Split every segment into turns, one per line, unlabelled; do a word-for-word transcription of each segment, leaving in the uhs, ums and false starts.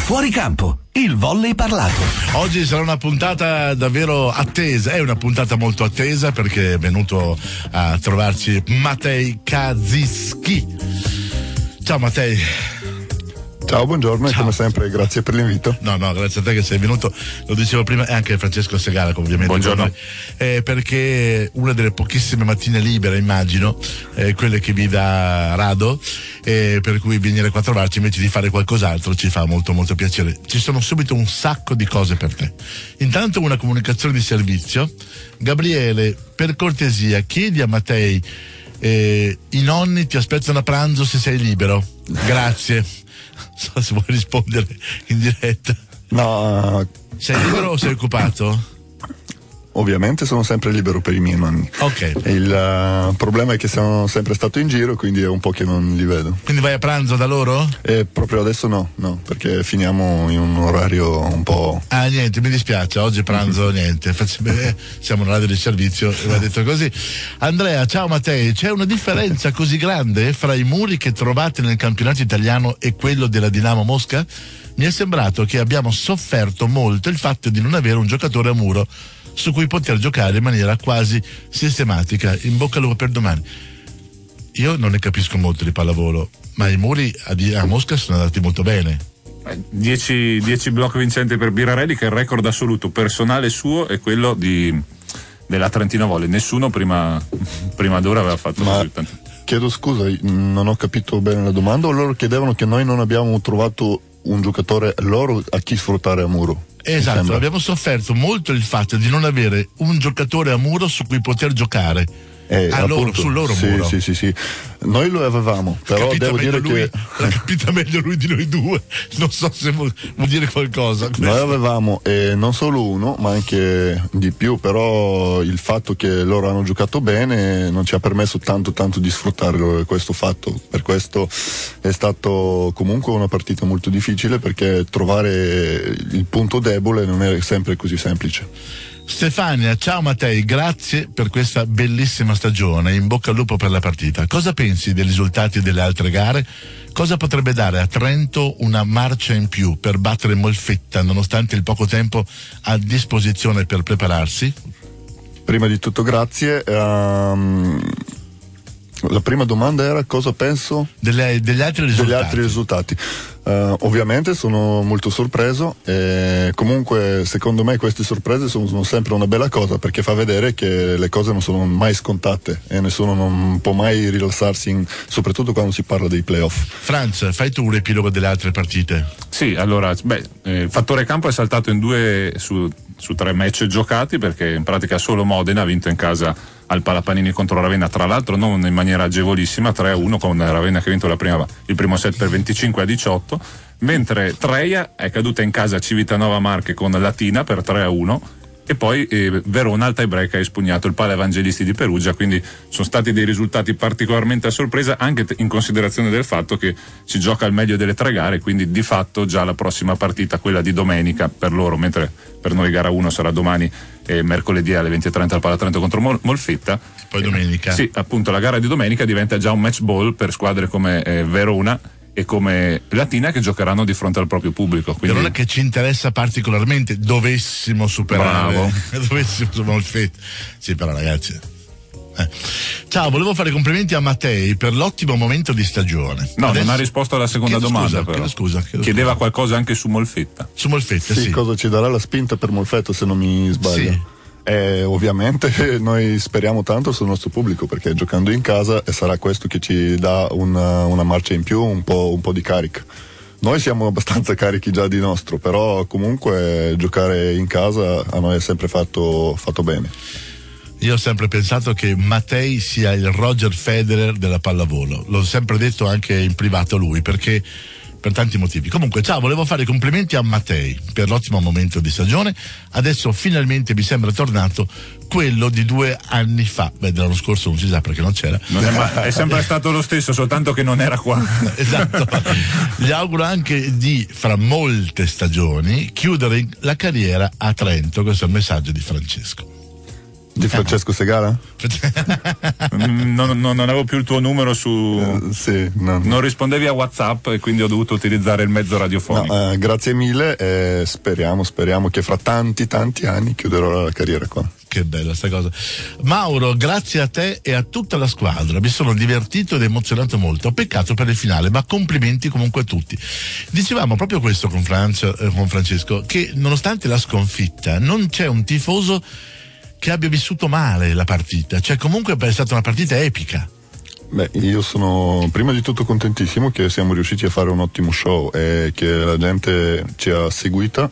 Fuori campo, il volley parlato.
Oggi sarà una puntata davvero attesa, è una puntata molto attesa perché è venuto a trovarci Matej Kaziski. Ciao Matej.
Ciao, buongiorno. Ciao. E come sempre grazie per l'invito.
No, no, grazie a te che sei venuto, lo dicevo prima, e anche Francesco Segala ovviamente.
Buongiorno.
Eh, perché una delle pochissime mattine libere, immagino, eh, quelle che vi dà Rado, eh, per cui venire qua a trovarci invece di fare qualcos'altro ci fa molto molto piacere. Ci sono subito un sacco di cose per te. Intanto una comunicazione di servizio. Gabriele, per cortesia chiedi a Matej, eh, i nonni ti aspettano a pranzo se sei libero. Grazie. So se vuoi rispondere in diretta.
No.
Sei libero o sei occupato?
Ovviamente sono sempre libero per i miei nonni.
Ok.
Il uh, problema è che sono sempre stato in giro, quindi è un po' che non li vedo.
Quindi vai a pranzo da loro?
E proprio adesso no, no, perché finiamo in un orario un po'.
Ah, niente, mi dispiace, oggi pranzo mm-hmm. niente. Beh, siamo una radio di servizio e va detto così. Andrea, ciao Matej, c'è una differenza così grande fra i muri che trovate nel campionato italiano e quello della Dinamo Mosca? Mi è sembrato che abbiamo sofferto molto il fatto di non avere un giocatore a muro su cui poter giocare in maniera quasi sistematica. In bocca al lupo per domani. Io non ne capisco molto di pallavolo, ma i muri a, a Mosca sono andati molto bene.
dieci block vincenti per Birarelli, che è il record assoluto personale suo e quello di, della Trentino Volley. Nessuno prima, prima d'ora aveva fatto
ma
così tanto.
Chiedo scusa, non ho capito bene la domanda, o loro chiedevano che noi non abbiamo trovato un giocatore loro a chi sfruttare a muro?
Esatto, abbiamo sofferto molto il fatto di non avere un giocatore a muro su cui poter giocare.
Eh,
a
appunto,
loro, sul loro
sì,
muro.
Sì, sì, sì. Noi lo avevamo, però
capita
devo dire
lui,
che
l'ha capita meglio lui di noi due. Non so se vuol, vuol dire qualcosa. Questo.
Noi avevamo eh, non solo uno, ma anche di più, però il fatto che loro hanno giocato bene non ci ha permesso tanto tanto di sfruttare questo fatto. Per questo è stato comunque una partita molto difficile, perché trovare il punto debole non è sempre così semplice.
Stefania, ciao Matej, grazie per questa bellissima stagione, in bocca al lupo per la partita. Cosa pensi dei risultati delle altre gare? Cosa potrebbe dare a Trento una marcia in più per battere Molfetta, nonostante il poco tempo a disposizione per prepararsi?
Prima di tutto grazie. Um, la prima domanda era cosa penso
delle, degli altri risultati.
Degli altri risultati. Uh, ovviamente sono molto sorpreso, e comunque secondo me queste sorprese sono, sono sempre una bella cosa, perché fa vedere che le cose non sono mai scontate e nessuno non può mai rilassarsi, in, soprattutto quando si parla dei playoff.
Franz, fai tu un riepilogo delle altre partite.
Sì, allora, beh, eh, il fattore campo è saltato in due su, su tre match giocati, perché in pratica solo Modena ha vinto in casa al Palapanini contro Ravenna, tra l'altro non in maniera agevolissima, tre a uno, con Ravenna che ha vinto la prima, il primo set per venticinque a diciotto, mentre Treia è caduta in casa a Civitanova Marche con Latina per tre a uno, e poi eh, Verona al tie break ha espugnato il Pala Evangelisti di Perugia. Quindi sono stati dei risultati particolarmente a sorpresa, anche in considerazione del fatto che si gioca al meglio delle tre gare, quindi di fatto già la prossima partita, quella di domenica per loro, mentre per noi gara uno sarà domani e mercoledì alle venti e trenta al Palatrento contro Mol- Molfetta.
Poi domenica.
Eh, sì, appunto la gara di domenica diventa già un match ball per squadre come eh, Verona e come Latina, che giocheranno di fronte al proprio pubblico. Quindi...
Verona che ci interessa particolarmente, dovessimo superare.
Bravo.
dovessimo superare Molfetta. Sì, però ragazzi. Eh. Ciao, volevo fare complimenti a Matej per l'ottimo momento di stagione.
No,
Adesso...
non ha risposto alla seconda
chiedo
domanda,
scusa,
però.
Chiedo scusa, chiedo
Chiedeva
scusa.
qualcosa anche su Molfetta.
Su Molfetta, sì.
Sì, cosa ci darà la spinta per Molfetta, se non mi sbaglio?
Sì.
E ovviamente noi speriamo tanto sul nostro pubblico, perché giocando in casa sarà questo che ci dà una, una marcia in più, un po', un po' di carica. Noi siamo abbastanza carichi già di nostro, però comunque giocare in casa a noi è sempre fatto, fatto bene.
Io ho sempre pensato che Matej sia il Roger Federer della pallavolo, l'ho sempre detto anche in privato a lui, perché per tanti motivi. Comunque, ciao, volevo fare i complimenti a Matej per l'ottimo momento di stagione. Adesso finalmente mi sembra tornato quello di due anni fa. Beh, dell'anno scorso non si sa perché non c'era.
Non è, ma- è sempre stato lo stesso, soltanto che non era qua.
Esatto. Gli auguro anche di, fra molte stagioni, chiudere la carriera a Trento. Questo è il messaggio di Francesco.
Di Francesco Segala?
non, non, non avevo più il tuo numero su.
Uh, sì, no.
Non rispondevi a WhatsApp e quindi ho dovuto utilizzare il mezzo radiofonico.
No, uh, grazie mille e speriamo, speriamo che fra tanti tanti anni chiuderò la carriera qua.
Che bella sta cosa. Mauro, grazie a te e a tutta la squadra, mi sono divertito ed emozionato molto. Peccato per il finale, ma complimenti comunque a tutti. Dicevamo proprio questo con, Francio, eh, con Francesco, che nonostante la sconfitta non c'è un tifoso che abbia vissuto male la partita, cioè comunque è stata una partita epica.
Beh, io sono prima di tutto contentissimo che siamo riusciti a fare un ottimo show e che la gente ci ha seguita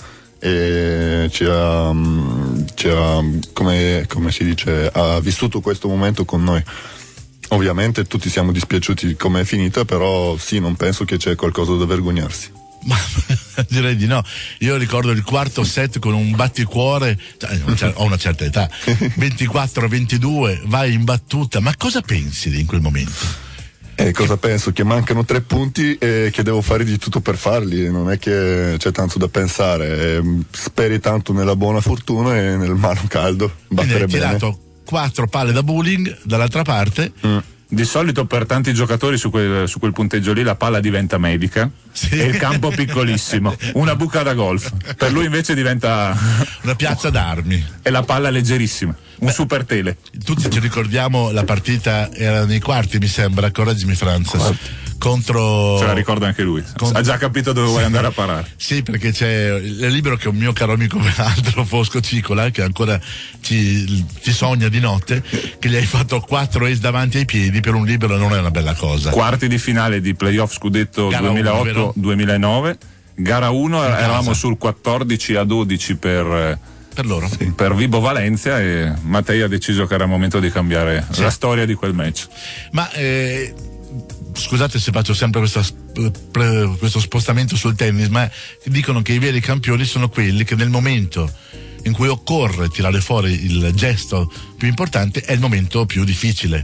e ci ha, ci ha come, come si dice, ha vissuto questo momento con noi. Ovviamente tutti siamo dispiaciuti di come è finita, però sì, non penso che c'è qualcosa da vergognarsi.
Ma direi di no. Io ricordo il quarto set con un batticuore, cioè, ho una certa età, ventiquattro ventidue, vai in battuta, ma cosa pensi in quel momento?
Eh, cosa penso? Che mancano tre punti e che devo fare di tutto per farli, non è che c'è tanto da pensare, eh, speri tanto nella buona fortuna e nel mano caldo, battere
Quindi hai
bene.
tirato quattro palle da bowling dall'altra parte.
Mm.
Di solito per tanti giocatori su quel, su quel punteggio lì la palla diventa medica, sì, e il campo piccolissimo, una buca da golf. Per lui invece diventa
una piazza d'armi.
E la palla leggerissima, un Beh, super tele.
Tutti ci ricordiamo la partita, era nei quarti mi sembra, correggimi Franz, contro...
Se la ricorda anche lui, contro... ha già capito dove sì, vuoi andare a parare.
Sì, perché c'è il libro che un mio caro amico peraltro, Fosco Cicola, che ancora ci, ci sogna di notte, che gli hai fatto quattro ace davanti ai piedi per un libro, non è una bella cosa.
Quarti di finale di playoff scudetto duemilaotto duemilanove, gara uno eravamo sul quattordici a dodici per...
per loro,
sì, per Vibo Valencia, e Mattei ha deciso che era il momento di cambiare sì. la storia di quel match.
Ma eh, scusate se faccio sempre questa, questo spostamento sul tennis, ma dicono che i veri campioni sono quelli che nel momento in cui occorre tirare fuori il gesto più importante è il momento più difficile.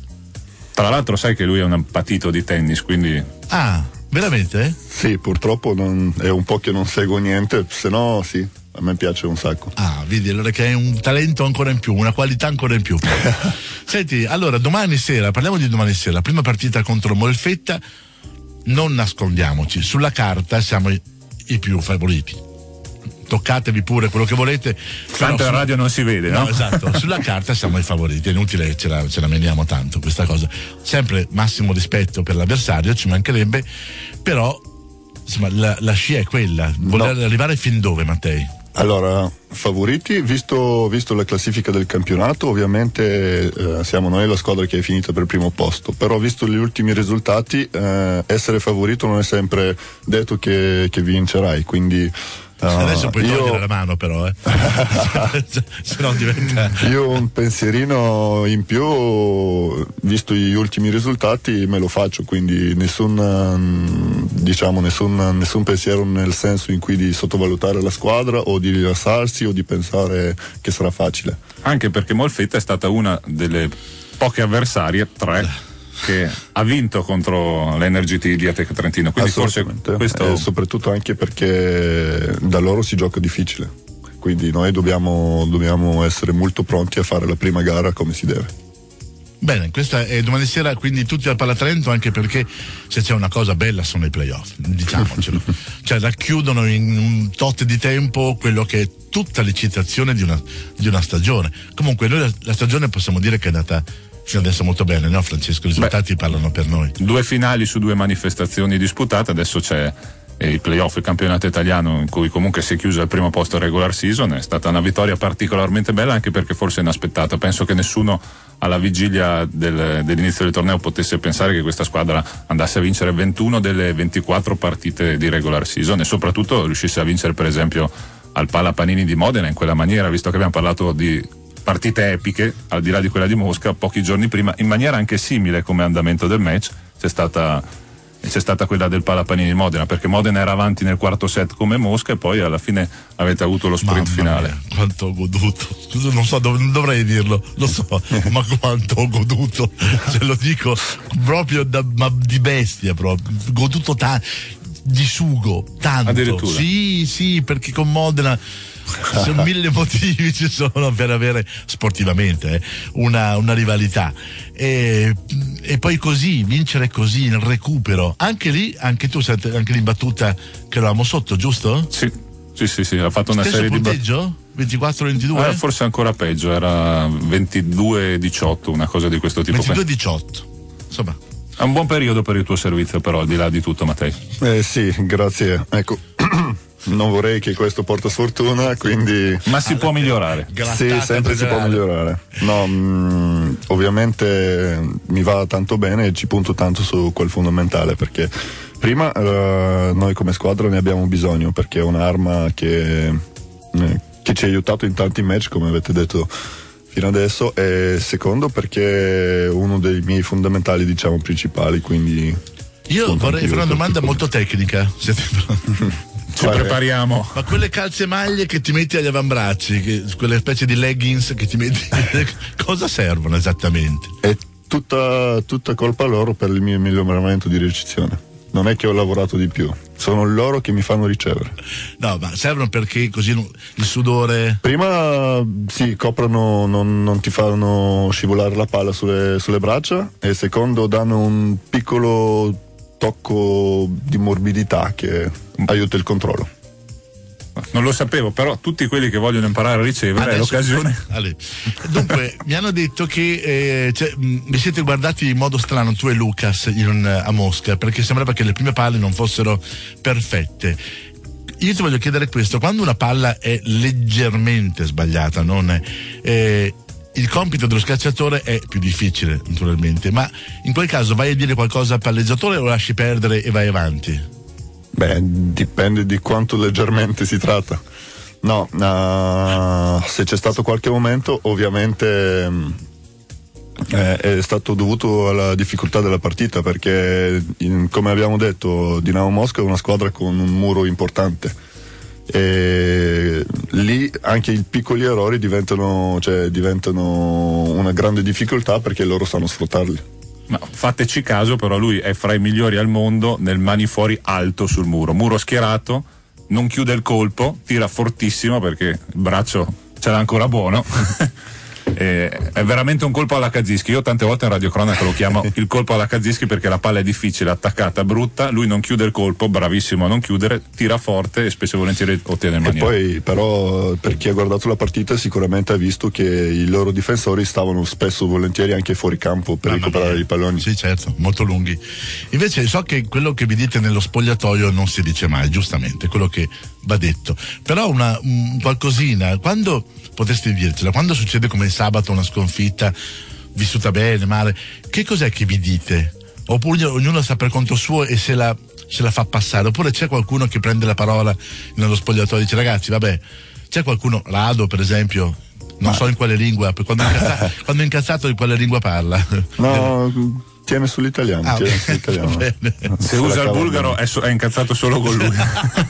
Tra l'altro sai che lui è un patito di tennis, quindi...
Ah, veramente?
Sì, purtroppo non, è un po' che non seguo niente, se no sì, a me piace un sacco.
Ah, vedi, allora che hai un talento ancora in più, una qualità ancora in più. Senti, allora domani sera, parliamo di domani sera, prima partita contro Molfetta, non nascondiamoci, sulla carta siamo i, i più favoriti. Toccatevi pure quello che volete.
Tanto in radio non si vede, no?
No, esatto, sulla carta siamo i favoriti, è inutile ce la, ce la meniamo tanto questa cosa. Sempre massimo rispetto per l'avversario, ci mancherebbe, però insomma la, la scia è quella, voler no. arrivare fin dove, Mattei?
Allora, favoriti, visto, visto la classifica del campionato, ovviamente eh, siamo noi la squadra che è finita per primo posto, però visto gli ultimi risultati, eh, essere favorito non è sempre detto che, che vincerai, quindi
Uh, adesso puoi
io...
togliere la mano però eh. Se no diventa...
Io un pensierino in più, visto gli ultimi risultati, me lo faccio, quindi nessun diciamo nessun, nessun pensiero nel senso in cui di sottovalutare la squadra o di rilassarsi o di pensare che sarà facile.
Anche perché Molfetta è stata una delle poche avversarie, tre, che ha vinto contro l'Energy T di Atec Trentino, quindi forse questo...
e soprattutto anche perché da loro si gioca difficile, quindi noi dobbiamo, dobbiamo essere molto pronti a fare la prima gara come si deve.
Bene, questa è domani sera, quindi tutti al Palatrento, anche perché se c'è una cosa bella sono i playoff, diciamocelo. Cioè racchiudono in un tot di tempo quello che è tutta l'eccitazione di una, di una stagione. Comunque noi la, la stagione possiamo dire che è andata fino adesso molto bene, no Francesco? I risultati Beh, parlano per noi.
Due finali su due manifestazioni disputate, adesso c'è eh, il playoff, il campionato italiano, in cui comunque si è chiuso al primo posto il regular season. È stata una vittoria particolarmente bella, anche perché forse inaspettata. Penso che nessuno alla vigilia del, dell'inizio del torneo potesse pensare che questa squadra andasse a vincere ventuno delle ventiquattro partite di regular season e soprattutto riuscisse a vincere per esempio al Pala Panini di Modena in quella maniera, visto che abbiamo parlato di partite epiche, al di là di quella di Mosca, pochi giorni prima, in maniera anche simile come andamento del match, c'è stata, c'è stata quella del Pala Panini di Modena, perché Modena era avanti nel quarto set come Mosca e poi alla fine avete avuto lo sprint
Mamma
finale.
Mia, quanto ho goduto, non so, dov- non dovrei dirlo, lo so, ma quanto ho goduto, ce lo dico proprio da, ma di bestia proprio, goduto tanto. di sugo, tanto.
Addirittura.
Sì, sì, perché con Modena sono mille motivi ci sono per avere sportivamente eh, una, una rivalità e, e poi così vincere così nel recupero, anche lì anche tu sei anche lì in battuta che eravamo sotto, giusto?
Sì, sì, sì, sì, ha fatto una
Stesso
serie
punteggio?
di battute.
ventiquattro ventidue?
Eh, forse ancora peggio, era ventidue diciotto, una cosa di questo tipo.
ventidue diciotto, insomma.
È un buon periodo per il tuo servizio, però, al di là di tutto, Mattei.
Eh sì, grazie. Ecco, non vorrei che questo porta sfortuna, quindi...
Ma si può migliorare.
Sì, sempre si può migliorare. No, mh, ovviamente mi va tanto bene e ci punto tanto su quel fondamentale, perché prima eh, noi come squadra ne abbiamo bisogno, perché è un'arma che, eh, che ci ha aiutato in tanti match, come avete detto fino adesso, e secondo perché è uno dei miei fondamentali, diciamo, principali, quindi
io vorrei fare una domanda molto tecnica. Siete pronti?
Ci prepariamo.
Ma quelle calzemaglie che ti metti agli avambracci, che, quelle specie di leggings che ti metti, cosa servono esattamente?
È tutta, tutta colpa loro per il mio miglioramento di ricezione. Non è che ho lavorato di più, sono loro che mi fanno ricevere.
No, ma servono perché così il sudore...
Prima sì, coprono, non, non ti fanno scivolare la palla sulle, sulle braccia, e secondo danno un piccolo tocco di morbidità che aiuta il controllo.
Non lo sapevo, però tutti quelli che vogliono imparare a ricevere
Adesso,
è l'occasione.
Allora, dunque, mi hanno detto che eh, cioè, mh, vi siete guardati in modo strano, tu e Lucas, in, a Mosca, perché sembrava che le prime palle non fossero perfette. Io ti voglio chiedere questo: quando una palla è leggermente sbagliata, non è, eh, il compito dello scacciatore è più difficile, naturalmente, ma in quel caso vai a dire qualcosa al palleggiatore o lo lasci perdere e vai avanti?
Beh, dipende di quanto leggermente si tratta. No, uh, se c'è stato qualche momento, ovviamente um, eh, è stato dovuto alla difficoltà della partita, perché in, come abbiamo detto, Dinamo Mosca è una squadra con un muro importante, e lì anche i piccoli errori diventano, cioè, diventano una grande difficoltà, perché loro sanno sfruttarli.
Ma fateci caso, però lui è fra i migliori al mondo nel mani fuori alto sul muro, muro schierato, non chiude il colpo, tira fortissimo perché il braccio ce l'ha ancora buono. E è veramente un colpo alla Kaziski. Io tante volte in radiocronaca lo chiamo il colpo alla Kaziski, perché la palla è difficile, attaccata, brutta, lui non chiude il colpo, bravissimo a non chiudere, tira forte e spesso e volentieri ottiene il maniero.
E poi però, per chi ha guardato la partita, sicuramente ha visto che i loro difensori stavano spesso volentieri anche fuori campo per
Mamma
recuperare
mia.
i palloni.
Sì, certo, molto lunghi. Invece so che quello che vi dite nello spogliatoio non si dice mai, giustamente, quello che va detto. Però una un qualcosina, quando potresti dircela, quando succede come sabato una sconfitta vissuta bene, male, che cos'è che vi dite? Oppure ognuno sta per conto suo e se la, se la fa passare? Oppure c'è qualcuno che prende la parola nello spogliatoio e dice: ragazzi, vabbè, c'è qualcuno, Rado per esempio, non Ma... so in quale lingua, quando è incazzato, quando è incazzato in quale lingua parla?
No, tiene sull'italiano,
ah,
tiene
okay.
sull'italiano.
Se, Se usa il bulgaro è, so, è incazzato solo con lui.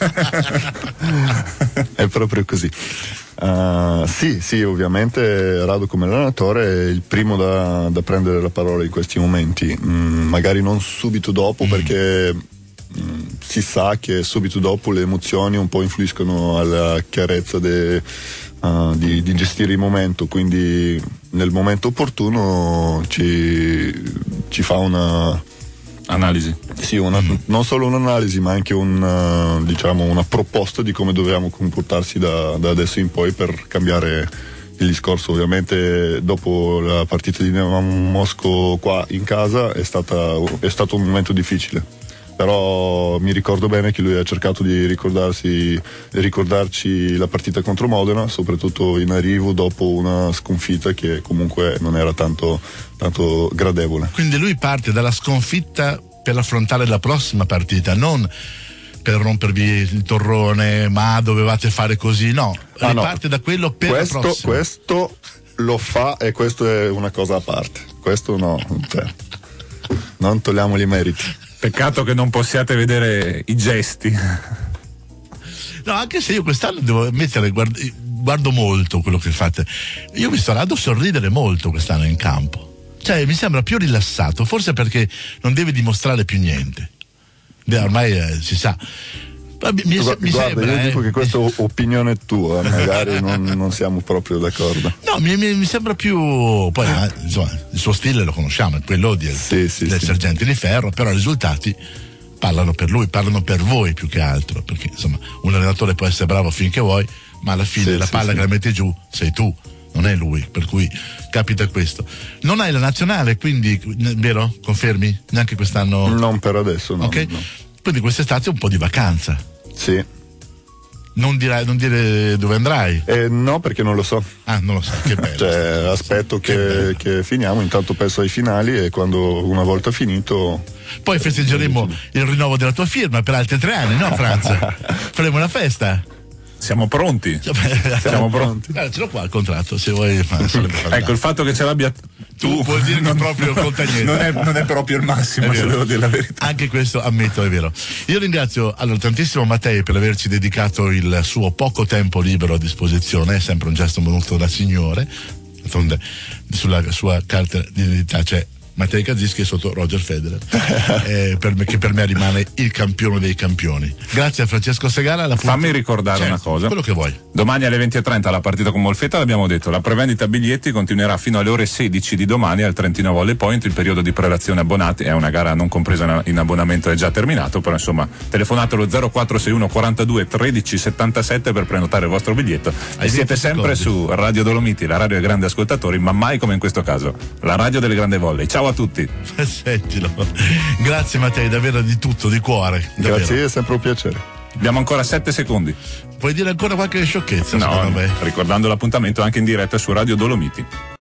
È proprio così. Uh, sì, sì, ovviamente Rado come allenatore è il primo da, da prendere la parola in questi momenti, mm, magari non subito dopo, mm. perché mm, si sa che subito dopo le emozioni un po' influiscono alla chiarezza de, uh, di, di gestire il momento, quindi nel momento opportuno ci, ci fa una
analisi.
Sì, una, mm. non solo un'analisi, ma anche un, diciamo, una proposta di come dobbiamo comportarsi da, da adesso in poi per cambiare il discorso. Ovviamente dopo la partita di Dinamo Mosca qua in casa è, stata, è stato un momento difficile, però mi ricordo bene che lui ha cercato di ricordarsi, ricordarci la partita contro Modena, soprattutto in arrivo dopo una sconfitta che comunque non era tanto, tanto gradevole.
Quindi lui parte dalla sconfitta per affrontare la prossima partita, non per rompervi il torrone, ma dovevate fare così, no, ah, riparte no. da quello per
questo,
la prossima.
Questo lo fa, e questo è una cosa a parte, questo no, cioè, non togliamogli i meriti.
Peccato che non possiate vedere i gesti.
No, anche se io quest'anno devo ammettere, guardo, guardo molto quello che fate. Io ho visto Rado sorridere molto quest'anno in campo. Cioè, mi sembra più rilassato, forse perché non deve dimostrare più niente. Beh, ormai eh, si sa. Mi, mi,
Guarda,
mi sembra,
io
eh.
dico che questa è opinione tua, magari non, non siamo proprio d'accordo.
No, mi, mi, mi sembra più. Poi, eh, insomma, il suo stile lo conosciamo, è quello del,
Sì, sì,
del
sì.
sergente di ferro, però i risultati parlano per lui, parlano per voi più che altro, perché insomma un allenatore può essere bravo finché vuoi, ma alla fine
Sì,
la
sì,
palla
sì.
che la metti giù sei tu, non è lui, per cui capita questo. Non hai la nazionale, quindi, n- vero? Confermi? Neanche quest'anno?
Non per adesso, no.
Ok?
no.
Quindi quest'estate un po' di vacanza.
Sì.
Non, dirai, non dire dove andrai.
Eh, no, perché non lo so.
Ah, non lo so, che bello.
Cioè, aspetto
Che
che,
bello.
che finiamo, intanto penso ai finali e quando una volta finito.
Poi festeggeremo il rinnovo della tua firma per altri tre anni, no Franz? Faremo una festa.
Siamo pronti. Siamo pronti.
Allora, ce l'ho qua il contratto, se vuoi. Ma sarebbe fantastico.
Ecco, il fatto che ce l'abbia
Tu vuol dire che proprio conta niente.
non, è, non è proprio il massimo,
È
se
vero.
devo dire la verità.
Anche questo ammetto è vero. Io ringrazio allora tantissimo Mattei per averci dedicato il suo poco tempo libero a disposizione, è sempre un gesto voluto da signore. D'altronde sulla sua carta di identità c'è Mattei Kaczynski sotto Roger Federer, eh, per me, che per me rimane il campione dei campioni. Grazie a Francesco Segara. alla punta-
Fammi ricordare
Certo,
una cosa.
quello che vuoi.
Domani alle venti e trenta la partita con Molfetta, l'abbiamo detto, la prevendita biglietti continuerà fino alle ore sedici di domani al Trentino Volley Point, il periodo di prelazione abbonati è una gara non compresa in abbonamento, è già terminato, però insomma telefonate allo zero quattro sei uno quarantadue tredici settantasette per prenotare il vostro biglietto.
Hai
E siete
venti
sempre
secondi.
su Radio Dolomiti, la radio dei grandi ascoltatori, ma mai come in questo caso, la radio delle grandi volley. Ciao a tutti.
Sentilo. Grazie Mattei, davvero di tutto, di cuore. Davvero.
Grazie, è sempre un piacere.
Abbiamo ancora sette secondi.
Puoi dire ancora qualche sciocchezza,
No,
secondo me?
ricordando l'appuntamento anche in diretta su Radio Dolomiti.